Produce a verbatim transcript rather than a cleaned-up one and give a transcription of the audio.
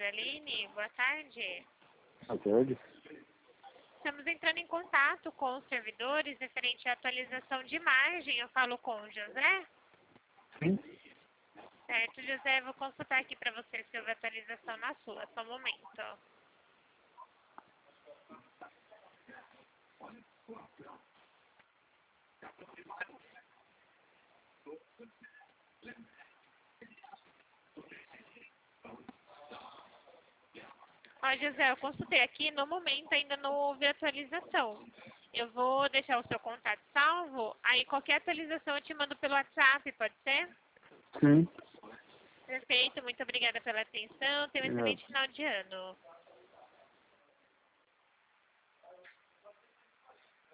doutora Aline, boa tarde. Boa tarde. Estamos entrando em contato com os servidores referente à atualização de imagem. Eu falo com o José. Sim. Certo, José, vou consultar aqui para você se houve atualização na sua. Só um momento. Ó, José, eu consultei aqui, no momento ainda não houve atualização. Eu vou deixar o seu contato salvo, aí qualquer atualização eu te mando pelo WhatsApp, pode ser? Sim. Perfeito, muito obrigada pela atenção, tenha um Obrigado. excelente final de ano.